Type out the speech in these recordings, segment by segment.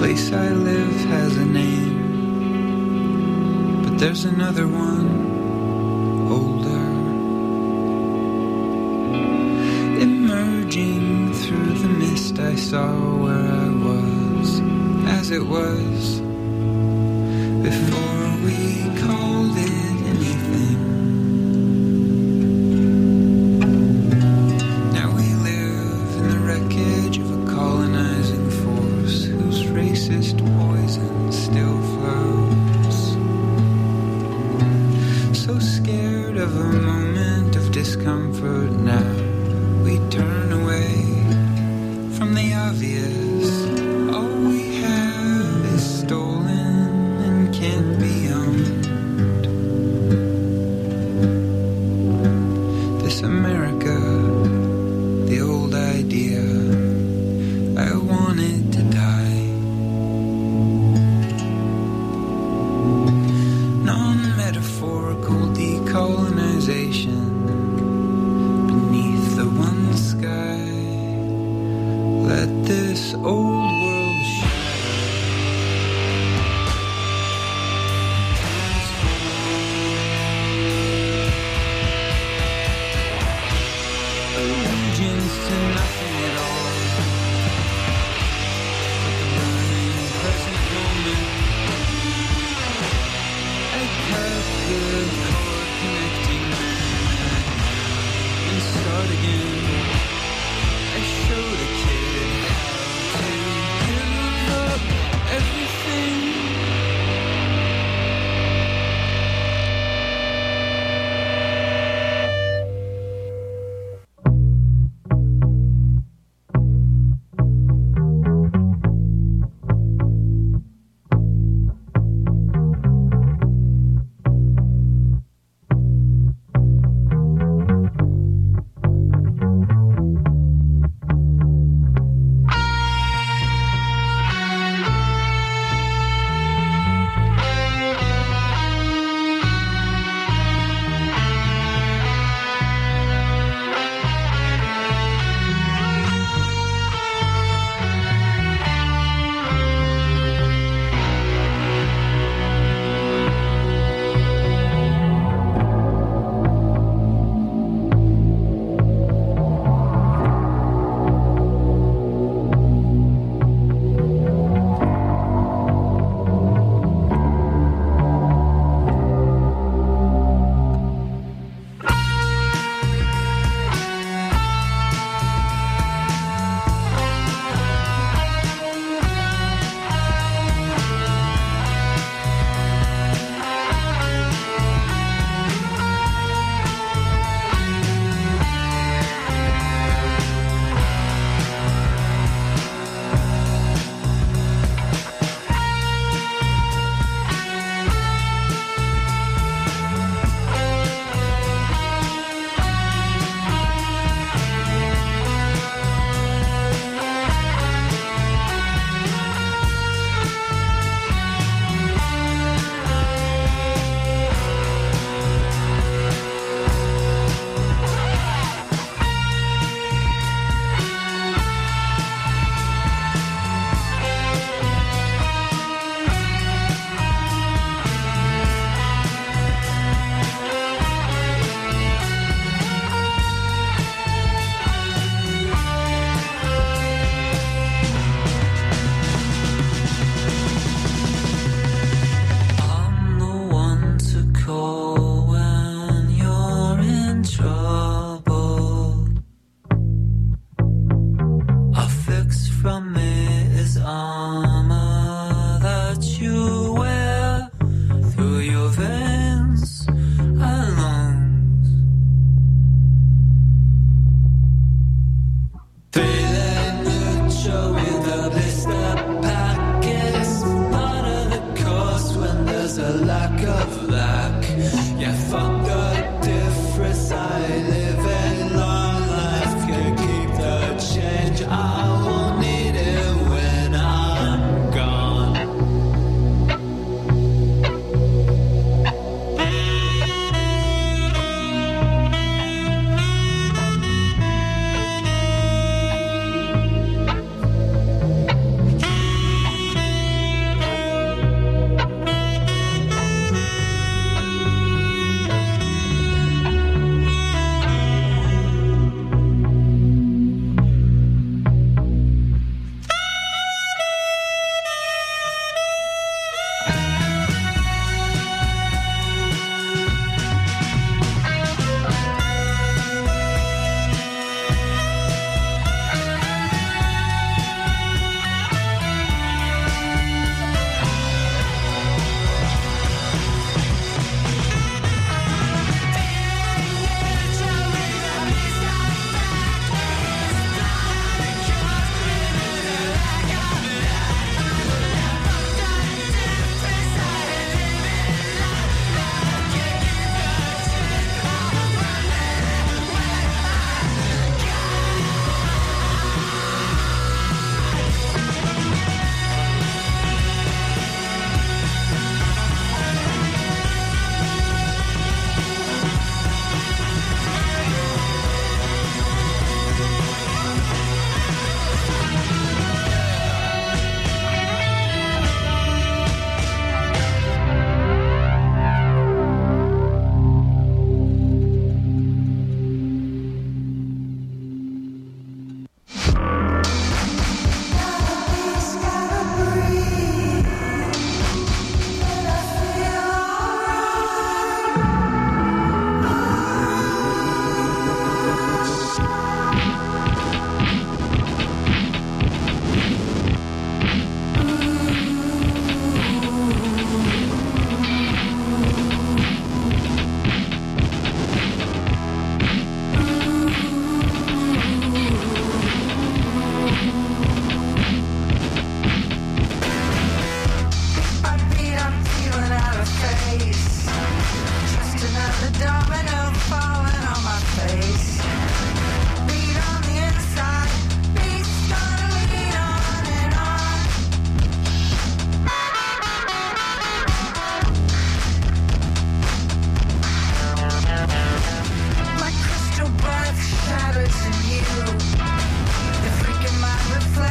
place I live has a name, but there's another one, older, emerging through the mist. I saw where I was, as it was, before we called it anything. Now we live in the wreckage of a colonizing force whose racist poison still flows. So scared of a moment of discomfort now, we turn away from the obvious. All we have is stolen and can't be owned. This America, the old idea, I want it to die. Non-metaphorical decolonization beneath the one sky. Let this old world shatter. Allegiance to nothing at all, but the burning present moment. I cut the cord connecting man and start again. I showed a kid how to give up everything.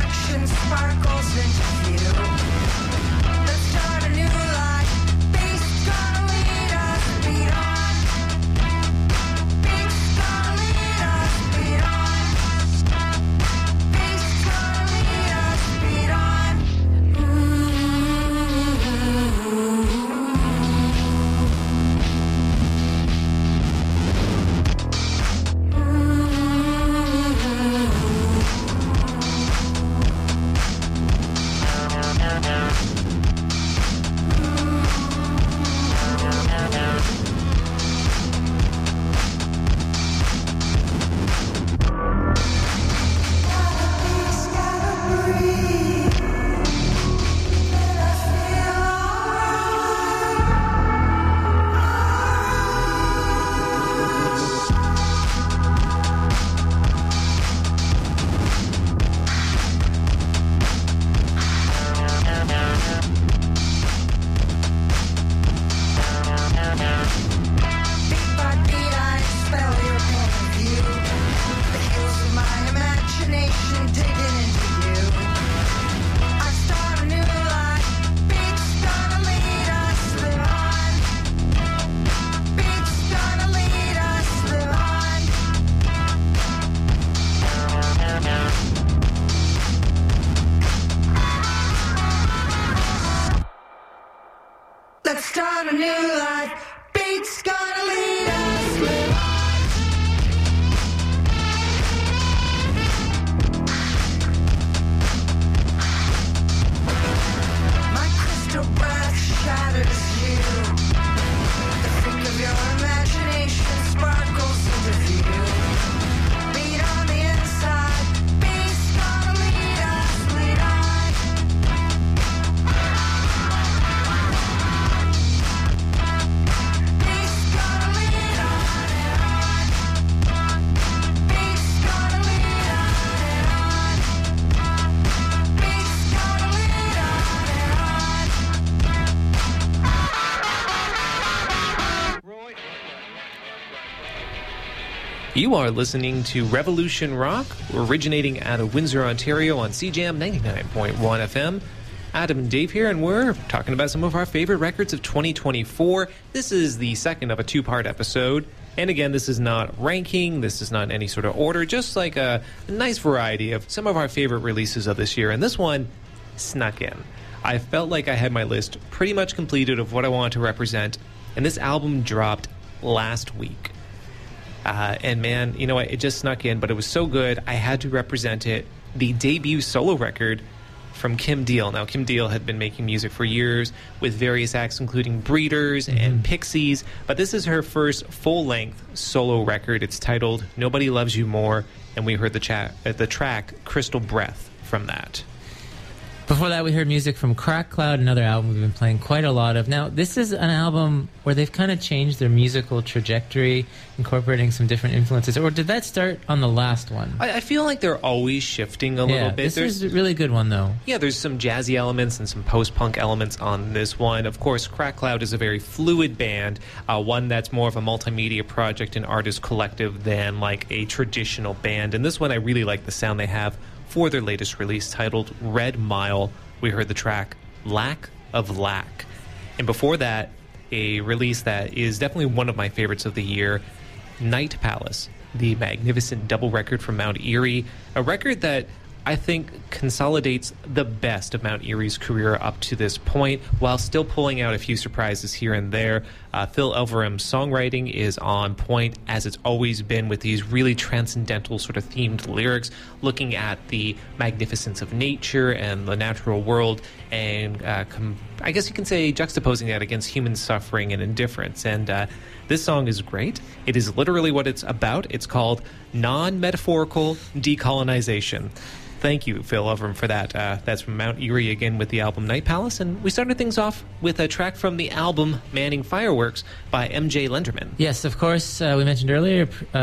imagination sparkles into view. Let's start a new life. Beat's gonna lead us, beat on. Beat's gonna lead us, beat on. Beat's gonna lead us, beat on. Let's start a new life. Beat's gonna lead us. Live on. My crystal breath shatters you. The freak of your imagination sparkles into view. Beat on the inside. Beat's gonna lead us. Lead on. You are listening to Revolution Rock, originating out of Windsor, Ontario on CJAM 99.1 FM. Adam and Dave here, and we're talking about some of our favorite records of 2024. This is the second of a two-part episode. And again, this is not ranking, this is not in any sort of order, just like a nice variety of some of our favorite releases of this year. And this one snuck in. I felt like I had my list pretty much completed of what I wanted to represent, and this album dropped last week. And man, you know what? It just snuck in, but it was so good, I had to represent it. The debut solo record from Kim Deal. Now, Kim Deal had been making music for years with various acts, including Breeders and Pixies, but this is her first full-length solo record. It's titled Nobody Loves You More, and we heard the track Crystal Breath from that. Before that, we heard music from Crack Cloud, another album we've been playing quite a lot of. Now, this is an album where they've kind of changed their musical trajectory, incorporating some different influences. Or did that start on the last one? I feel like they're always shifting a little bit. This is a really good one, though. Yeah, there's some jazzy elements and some post-punk elements on this one. Of course, Crack Cloud is a very fluid band, one that's more of a multimedia project and artist collective than like a traditional band. And this one, I really like the sound they have for their latest release titled Red Mile. We heard the track Lack of Lack. And before that, a release that is definitely one of my favorites of the year, Night Palace, the magnificent double record from Mount Eerie, a record that I think consolidates the best of Mount Eerie's career up to this point, while still pulling out a few surprises here and there. Phil Elverum's songwriting is on point, as it's always been, with these really transcendental sort of themed lyrics, looking at the magnificence of nature and the natural world, and I guess you can say juxtaposing that against human suffering and indifference. And this song is great. It is literally what it's about. It's called Non-Metaphorical Decolonization. Thank you, Phil Elverum, for that. That's from Mount Eerie again with the album Night Palace. And we started things off with a track from the album Manning Fireworks by MJ Lenderman. Yes, of course. We mentioned earlier,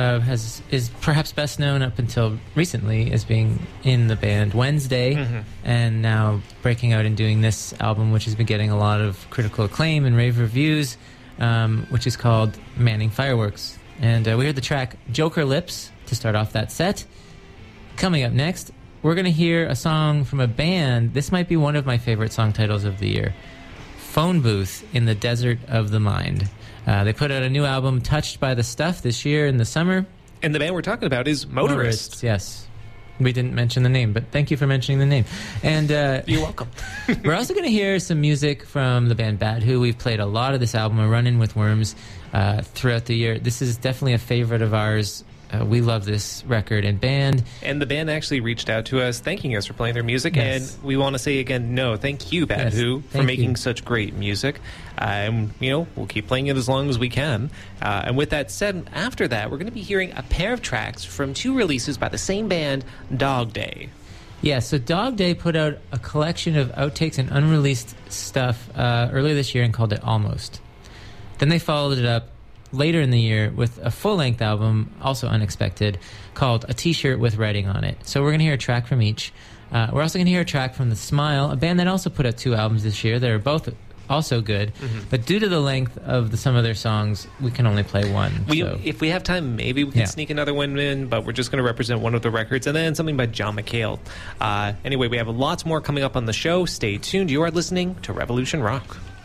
is perhaps best known up until recently as being in the band Wednesday, and now breaking out and doing this album, which has been getting a lot of critical acclaim and rave reviews, which is called Manning Fireworks. And we heard the track Joker Lips to start off that set. Coming up next, we're going to hear a song from a band. This might be one of my favorite song titles of the year. Phone Booth in the Desert of the Mind. They put out a new album, Touched by the Stuff, this year in the summer. And the band we're talking about is Motorists. Yes. We didn't mention the name, but thank you for mentioning the name. And you're welcome. We're also going to hear some music from the band Bad Who. We've played a lot of this album, A Run-In with Worms, throughout the year. This is definitely a favorite of ours. We love this record and band. And the band actually reached out to us thanking us for playing their music. Yes. And we want to say again, thank you, Bad Who, for making such great music. And, we'll keep playing it as long as we can. And with that said, after that, we're going to be hearing a pair of tracks from 2 releases by the same band, Dog Day. Yeah, so Dog Day put out a collection of outtakes and unreleased stuff earlier this year and called it Almost. Then they followed it up later in the year with a full-length album, also unexpected, called A T-Shirt with Writing on It. So we're going to hear a track from each. We're also going to hear a track from The Smile, a band that also put out 2 albums this year that are both also good. Mm-hmm. But due to the length of some of their songs, we can only play one. If we have time, maybe we can sneak another one in, but we're just going to represent one of the records, and then something by John McHale. Anyway, we have lots more coming up on the show. Stay tuned. You are listening to Revolution Rock.